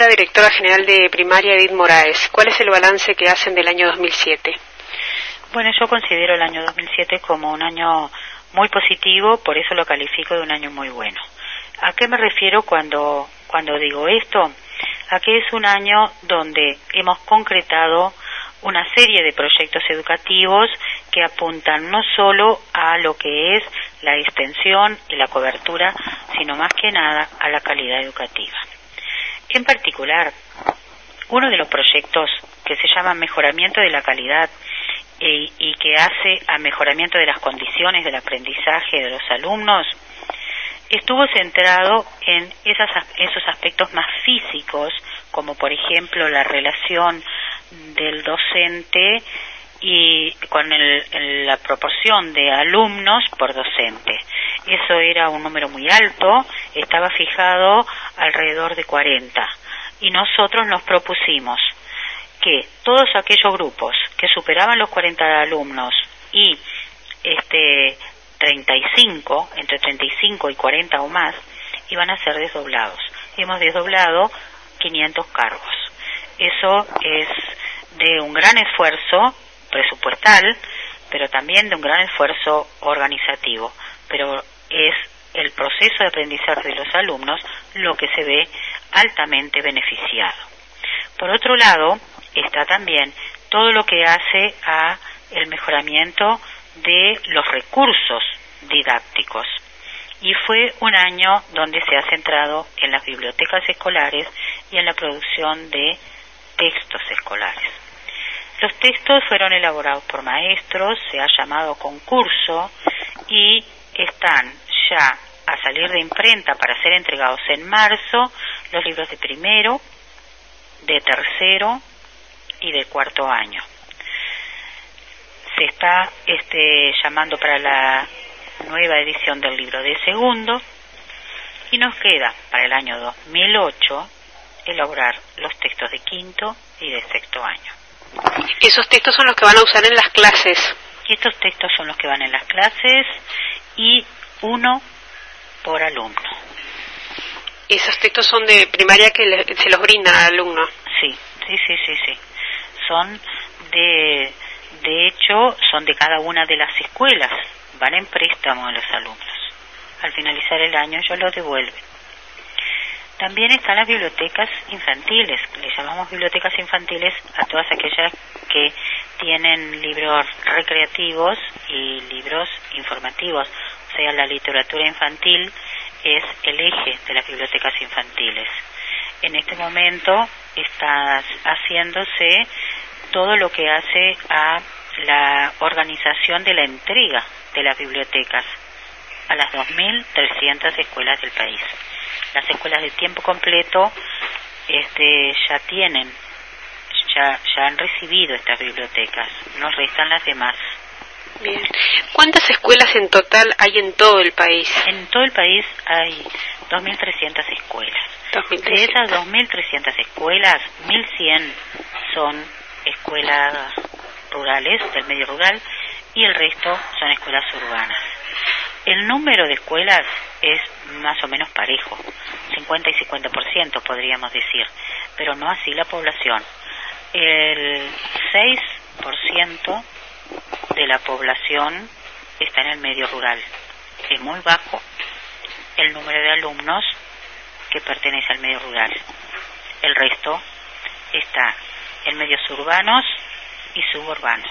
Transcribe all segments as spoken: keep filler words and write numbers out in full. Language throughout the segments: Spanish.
Señora Directora General de Primaria, Edith Moraes, ¿cuál es el balance que hacen del año dos mil siete? Bueno, yo considero el año dos mil siete como un año muy positivo, por eso lo califico de un año muy bueno. ¿A qué me refiero cuando, cuando digo esto? A que es un año donde hemos concretado una serie de proyectos educativos que apuntan no solo a lo que es la extensión y la cobertura, sino más que nada a la calidad educativa. En particular, uno de los proyectos que se llama Mejoramiento de la Calidad y, y que hace a mejoramiento de las condiciones del aprendizaje de los alumnos, estuvo centrado en esas, esos aspectos más físicos, como por ejemplo la relación del docente y con el, el, la proporción de alumnos por docente. Eso era un número muy alto, estaba fijado alrededor de cuarenta, y nosotros nos propusimos que todos aquellos grupos que superaban los cuarenta alumnos y este treinta y cinco, entre treinta y cinco y cuarenta o más, iban a ser desdoblados. Hemos desdoblado quinientos cargos. Eso es de un gran esfuerzo presupuestal, pero también de un gran esfuerzo organizativo. Pero es el proceso de aprendizaje de los alumnos lo que se ve altamente beneficiado. Por otro lado, está también todo lo que hace a el mejoramiento de los recursos didácticos. Y fue un año donde se ha centrado en las bibliotecas escolares y en la producción de textos escolares. Los textos fueron elaborados por maestros, se ha llamado concurso y están ya a salir de imprenta para ser entregados en marzo los libros de primero, de tercero y de cuarto año. Se está este, llamando para la nueva edición del libro de segundo y nos queda para el año dos mil ocho elaborar los textos de quinto y de sexto año. Esos textos son los que van a usar en las clases. Estos textos son los que van en las clases y uno por alumno. ¿Esos textos son de primaria que le, se los brindan al alumno? Sí, sí, sí, sí, sí. Son de, de hecho, son de cada una de las escuelas. Van en préstamo a los alumnos. Al finalizar el año ellos los devuelven. También están las bibliotecas infantiles. Le llamamos bibliotecas infantiles a todas aquellas que tienen libros recreativos y libros informativos. O sea, la literatura infantil es el eje de las bibliotecas infantiles. En este momento está haciéndose todo lo que hace a la organización de la entrega de las bibliotecas a las dos mil trescientas escuelas del país. Las escuelas de tiempo completo este, ya tienen, ya, ya han recibido estas bibliotecas, nos restan las demás. Bien. ¿Cuántas escuelas en total hay en todo el país? En todo el país hay dos mil trescientas escuelas. dos mil trescientas. De esas dos mil trescientas escuelas, mil cien son escuelas rurales, del medio rural, y el resto son escuelas urbanas. El número de escuelas es más o menos parejo, cincuenta y cincuenta por ciento podríamos decir, pero no así la población. El seis por ciento de la población está en el medio rural. Es muy bajo el número de alumnos que pertenece al medio rural. El resto está en medios urbanos y suburbanos.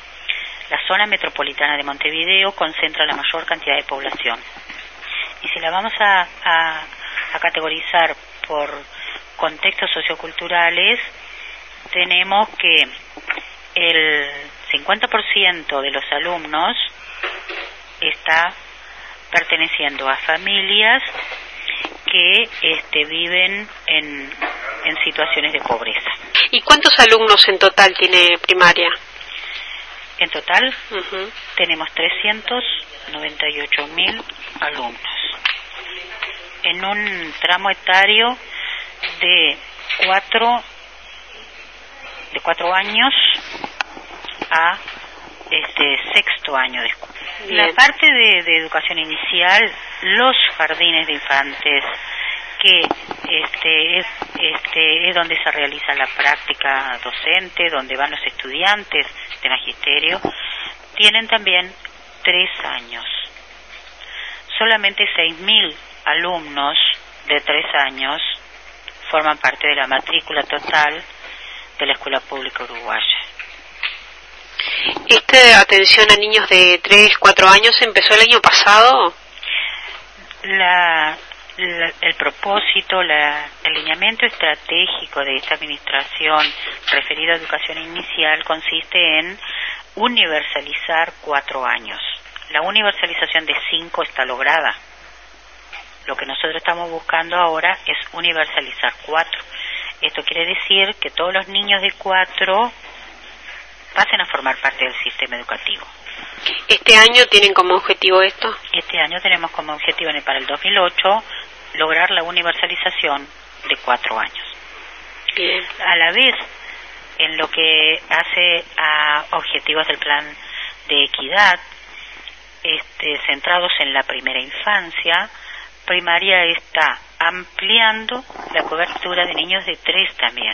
La zona metropolitana de Montevideo concentra la mayor cantidad de población. Y si la vamos a, a, a categorizar por contextos socioculturales, tenemos que el cincuenta por ciento de los alumnos está perteneciendo a familias que este, viven en, en situaciones de pobreza. ¿Y cuántos alumnos en total tiene primaria? En total uh-huh. tenemos trescientos noventa y ocho mil alumnos en un tramo etario de cuatro de cuatro años a este sexto año de escuela. La parte de, de educación inicial, los jardines de infantes que este es este es donde se realiza la práctica docente, donde van los estudiantes de magisterio, tienen también tres años. Solamente seis mil alumnos de tres años forman parte de la matrícula total de la Escuela Pública Uruguaya. ¿Esta atención a niños de tres, cuatro años empezó el año pasado? La, la, el propósito, la, el lineamiento estratégico de esta administración referido a educación inicial consiste en universalizar cuatro años. La universalización de cinco está lograda. Lo que nosotros estamos buscando ahora es universalizar cuatro. Esto quiere decir que todos los niños de cuatro pasen a formar parte del sistema educativo. ¿Este año tienen como objetivo esto? Este año tenemos como objetivo para el dos mil ocho lograr la universalización de cuatro años. Bien. A la vez, en lo que hace a objetivos del plan de equidad, este, centrados en la primera infancia, Primaria está ampliando la cobertura de niños de tres también.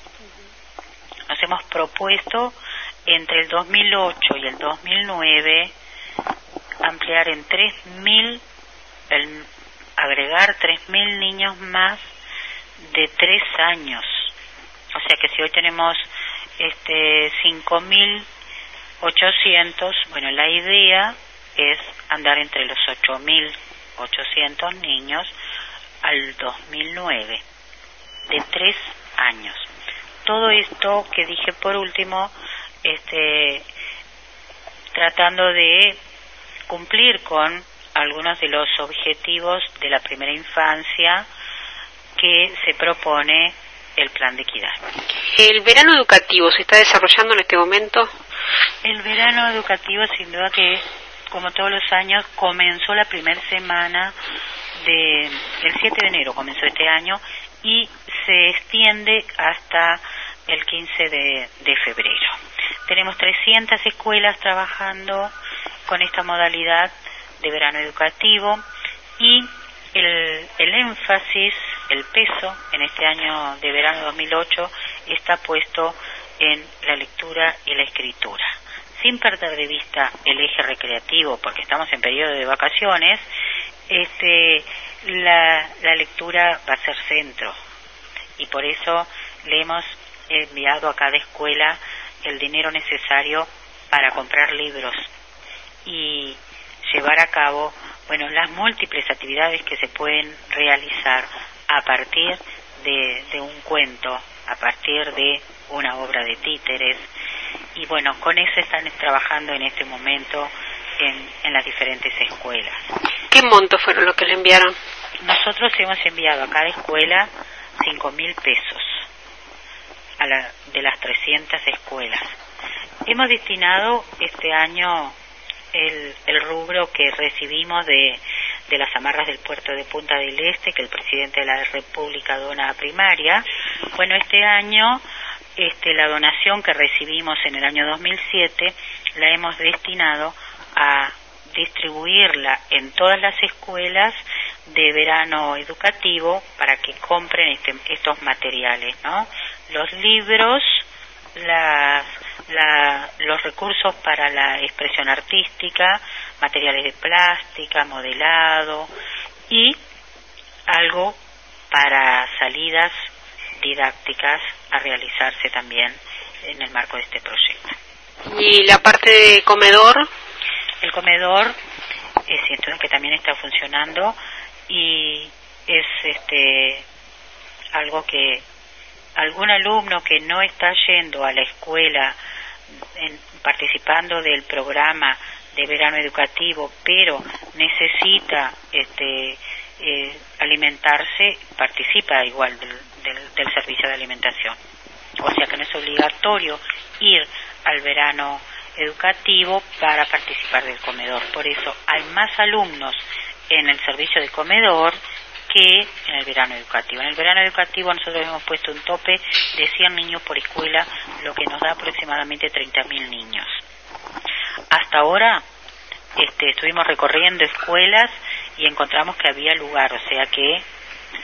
Nos hemos propuesto entre el dos mil ocho y el dos mil nueve ampliar en tres mil, el, agregar tres mil niños más de tres años. O sea que si hoy tenemos este cinco mil ochocientos, bueno, la idea es andar entre los ocho mil ochocientos niños al dos mil nueve, de tres años. Todo esto que dije por último, este, tratando de cumplir con algunos de los objetivos de la primera infancia que se propone el plan de equidad. ¿El verano educativo se está desarrollando en este momento? El verano educativo, sin duda que, como todos los años, comenzó la primera semana de, el siete de enero, comenzó este año, y se extiende hasta el quince de, de febrero. Tenemos trescientas escuelas trabajando con esta modalidad de verano educativo y el, el énfasis, el peso en este año de verano dos mil ocho está puesto en la lectura y la escritura. Sin perder de vista el eje recreativo, porque estamos en periodo de vacaciones, este, la, la lectura va a ser centro, y por eso le hemos enviado a cada escuela el dinero necesario para comprar libros y llevar a cabo, bueno, las múltiples actividades que se pueden realizar a partir de, de un cuento, a partir de una obra de títeres. Y bueno, con eso están trabajando en este momento en, en las diferentes escuelas. ¿Qué montos fueron los que le enviaron? Nosotros hemos enviado a cada escuela cinco mil pesos a la, de las trescientas escuelas. Hemos destinado este año el, el rubro que recibimos de, de las amarras del puerto de Punta del Este, que el presidente de la República dona a Primaria. Bueno, este año Este, la donación que recibimos en el año dos mil siete la hemos destinado a distribuirla en todas las escuelas de verano educativo para que compren este, estos materiales, ¿no? Los libros, las, la, los recursos para la expresión artística, materiales de plástica, modelado y algo para salidas didácticas a realizarse también en el marco de este proyecto. ¿Y la parte de comedor? El comedor es cierto que también está funcionando y es este algo que algún alumno que no está yendo a la escuela en, participando del programa de verano educativo, pero necesita este eh, alimentarse, participa igual del, del, del servicio de alimentación. O sea que no es obligatorio ir al verano educativo para participar del comedor. Por eso hay más alumnos en el servicio de comedor que en el verano educativo. En el verano educativo nosotros hemos puesto un tope de cien niños por escuela, lo que nos da aproximadamente treinta mil niños. Hasta ahora este, estuvimos recorriendo escuelas y encontramos que había lugar, o sea que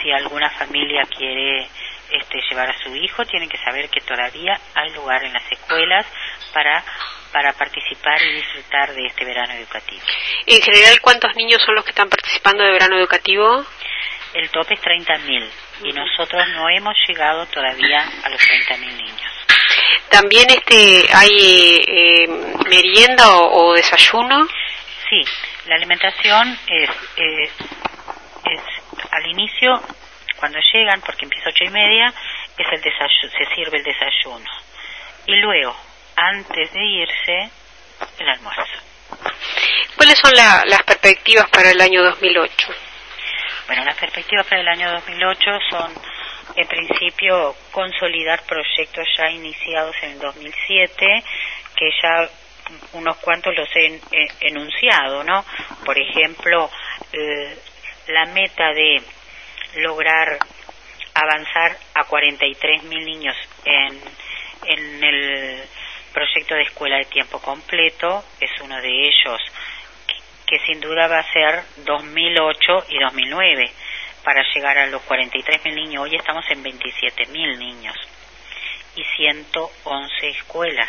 si alguna familia quiere este, llevar a su hijo, tienen que saber que todavía hay lugar en las escuelas para para participar y disfrutar de este verano educativo. En general, ¿cuántos niños son los que están participando de verano educativo? El tope es treinta mil y nosotros no hemos llegado todavía a los treinta mil niños. ¿También este hay eh, merienda o, o desayuno? Sí, la alimentación es, es, es al inicio, cuando llegan, porque empieza ocho y media, es el desayuno, se sirve el desayuno. Y luego, antes de irse, el almuerzo. ¿Cuáles son la, las perspectivas para el año dos mil ocho? Bueno, las perspectivas para el año dos mil ocho son, en principio, consolidar proyectos ya iniciados en el dos mil siete, que ya unos cuantos los he en, eh, enunciado, ¿no? Por ejemplo, eh, la meta de lograr avanzar a cuarenta y tres mil niños en, en el proyecto de escuela de tiempo completo, es uno de ellos, que, que sin duda va a ser dos mil ocho y dos mil nueve, para llegar a los cuarenta y tres mil niños. Hoy estamos en veintisiete mil niños y ciento once escuelas.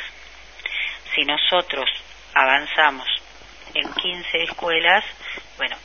Si nosotros avanzamos en quince escuelas, bueno,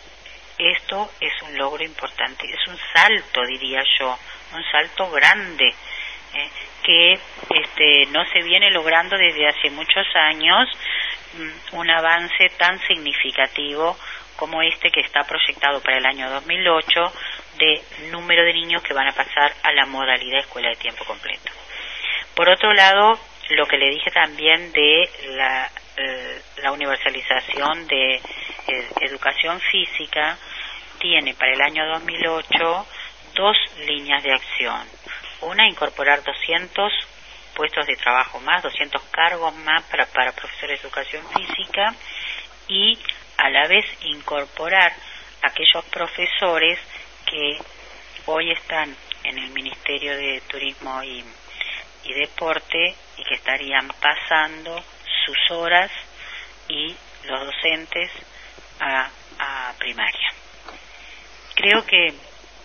esto es un logro importante, es un salto, diría yo, un salto grande, eh, que este, no se viene logrando desde hace muchos años, mm, un avance tan significativo como este que está proyectado para el año dos mil ocho, de número de niños que van a pasar a la modalidad escuela de tiempo completo. Por otro lado, lo que le dije también de la, eh, la universalización de eh, educación física, tiene para el año dos mil ocho dos líneas de acción. Una, incorporar doscientos puestos de trabajo más, doscientos cargos más para, para profesores de educación física, y a la vez incorporar aquellos profesores que hoy están en el Ministerio de Turismo y, y Deporte y que estarían pasando sus horas y los docentes a, a primaria. Creo que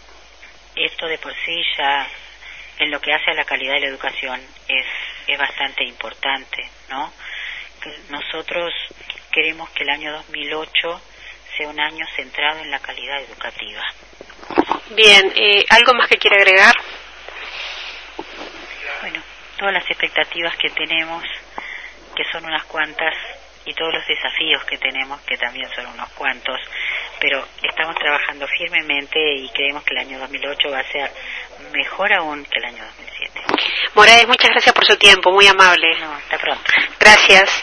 esto de por sí ya, en lo que hace a la calidad de la educación, es, es bastante importante, ¿no? Nosotros queremos que el año dos mil ocho sea un año centrado en la calidad educativa. Bien, eh, ¿algo más que quiere agregar? Bueno, todas las expectativas que tenemos, que son unas cuantas, y todos los desafíos que tenemos, que también son unos cuantos, pero estamos trabajando firmemente y creemos que el año dos mil ocho va a ser mejor aún que el año dos mil siete. Morales, muchas gracias por su tiempo, muy amable. No, hasta pronto. Gracias.